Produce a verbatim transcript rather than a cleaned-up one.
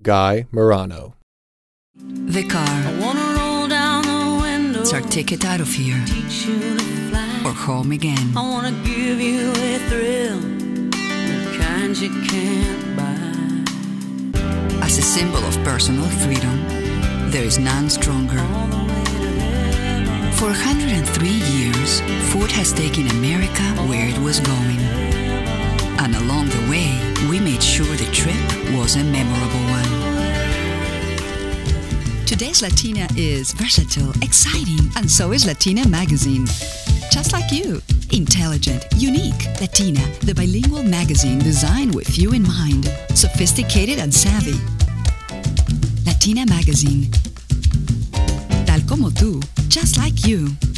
Guy Morano. The car. I wanna roll down the window. It's our ticket out of here. Teach you to fly. Or home again. I wanna give you a thrill, the kind you can't buy. As a symbol of personal freedom, there is none stronger. For one hundred three years, Ford has taken America where it was going. And along the way, we made sure the trip was a memorable one. Today's Latina is versatile, exciting, and so is Latina Magazine. Just like you. Intelligent, unique, Latina, the bilingual magazine designed with you in mind. Sophisticated and savvy. Latina Magazine. Tal como tú, just like you.